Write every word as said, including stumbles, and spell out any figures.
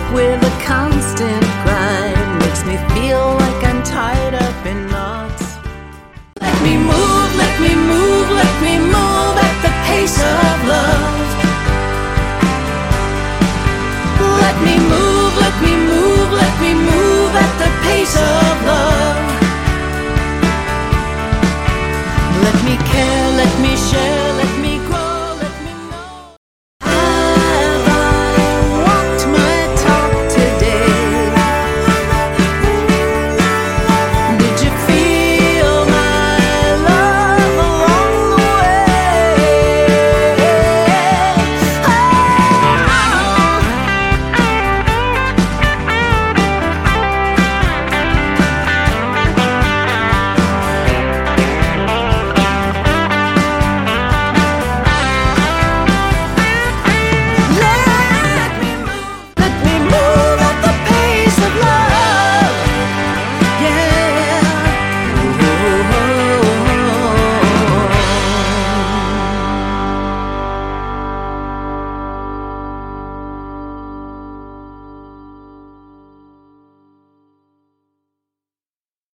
with a constant grind makes me feel like I'm tied up in knots. Let me move, let me move, let me move at the pace of love.